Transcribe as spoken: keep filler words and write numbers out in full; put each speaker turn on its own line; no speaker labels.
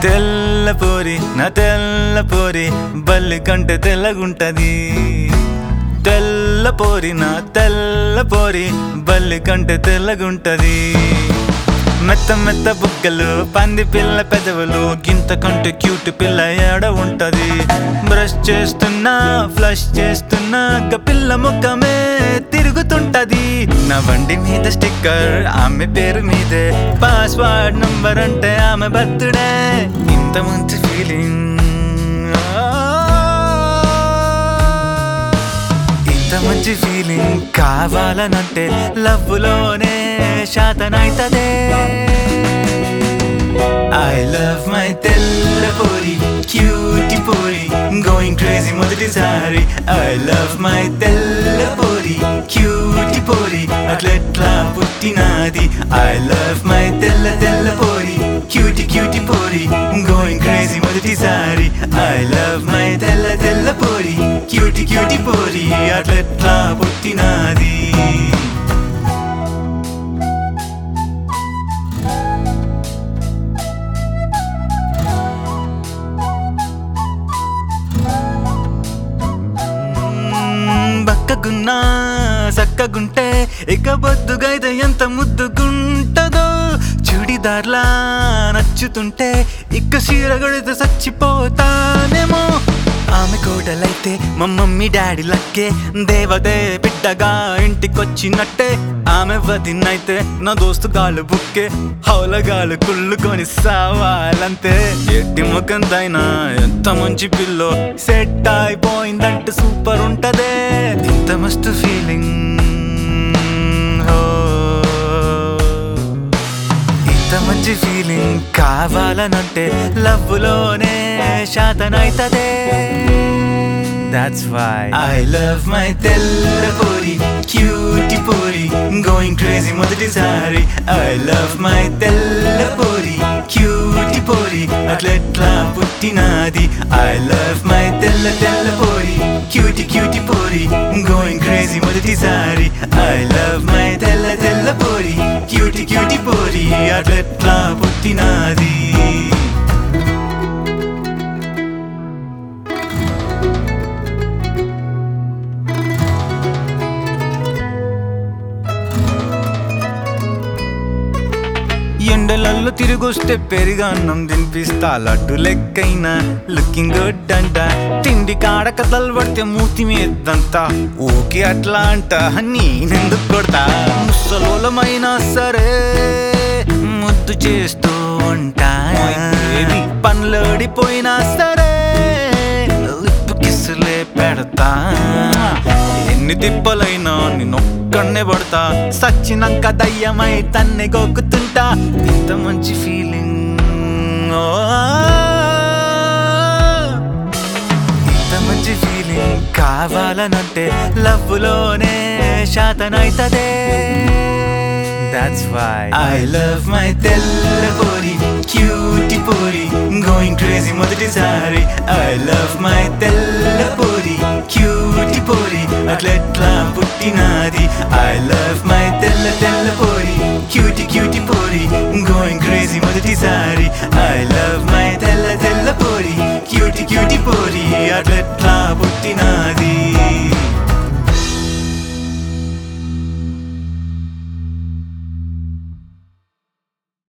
తెల్ల పోరి నా తెల్ల పోరి బల్లి కంటే తెల్లగుంటది. తెల్ల పోరి నా తెల్ల పోరి బల్లి కంటే తెల్లగుంటది. మెత్త మెత్త బుగ్గలు పంది పిల్ల పెదవులు గింత కంటే క్యూట్ పిల్ల ఏడ ఉంటది. బ్రష్ చేస్తున్నా ఫ్లష్ చేస్తున్నా పిల్ల ముఖమే తిరుగుతుంటది. నా బండి మీద స్టిక్కర్ ఆమె పేరు మీదే, పాస్వర్డ్ నంబర్ అంటే ఆమె బర్త్డే. ఇంత మంచి ఫీలింగ్ ఇంత మంచి ఫీలింగ్ కావాలనంటే లవ్వులోనే శాతనైతదే. I love my తెల్ల పోరి క్యూటీ పోరి going crazy మొదటిసారి. I love my తెల్ల పోరి క్యూటీ పోరి అట్లెట్లా పుట్టినాది. I love my తెల్ల తెల్ల పోరి క్యూటీ క్యూటీ పోరి going crazy మొదటిసారి. I love my తెల్ల తెల్ల పోరి క్యూటీ క్యూటీ పోరి అట్లెట్లా పుట్టినాది. బక్కగున్నా సక్కగుంటే ఇక బొద్దుగైతే ఎంత ముద్దుగుంటదో. చుడిదార్లా నచ్చుతుంటే ఇక చీర గడితే చచ్చిపోతానేమో. ఆమె కోడలైతే మా మమ్మీ డాడీ లక్కే, దేవదే బిడ్డగా ఇంటికొచ్చినట్టే. ఆమె వదినైతే నా దోస్తు గాలు బుక్కే, హౌలగాలు కుళ్ళుకొని సావాలంతే. ఎట్టి ముఖంతైనా ఎంత మంచి పిల్లో సెట్ అయిపోయిందంటే సూపర్ ఉంటదే. ఇంత మస్తు ఫీలింగ్ ఇంత మంచి ఫీలింగ్ కావాలనంటే లవ్వులోనే శాతనైతదే. That's why I love my తెల్ల పోరి క్యూటీ పోరి going crazy మొదటిసారి. I love my తెల్ల పోరి క్యూటీ పోరి అట్లెట్లా పుట్టినాది. I love my తెల్ల తెల్ల పోరి క్యూటీ క్యూటీ పోరి going crazy మొదటిసారి. I love my తెల్ల తెల్ల పోరి క్యూటీ క్యూటీ పోరి అట్లెట్లా పుట్టినాది. ఎండలల్లో తిరిగొస్తే పెరిగన్నం తినిపిస్తా లడ్డు లెక్కైనా లుకింగ్ గుడ్ అంట. తిండి కాడ కథలు పడితే మూతి మీదంతా ఓకే అట్లా అంట. నేనెందుకు కొడతా ముసలోలమైనా సరే ముద్దు చేస్తూ ఉంటా. పనులోడిపోయినా సరే లిప్పు కిస్సులే పెడతా. ఎన్ని తిప్పలైనా నిన్నొక్కడనే పడతా. సచ్చినాక దయ్యమై తన్నే గోకుతుంటా. ఇంత మంచి ఫీలింగ్ ఇంత మంచి ఫీలింగ్ కావాలనంటే లవ్వులోనే శాతనైతదే. That's why I love my తెల్ల పోరి క్యూటీ పోరి going crazy మొదటిసారి. I love my తెల్ల పోరి క్యూటీ పోరి అట్లెట్లా పుట్టినాది. I love my తెల్ల తెల్ల పోరి క్యూటీ క్యూటీ పోరి going crazy మొదటిసారి. I love my తెల్ల తెల్ల పోరి క్యూటీ క్యూటీ పోరి అట్లెట్లా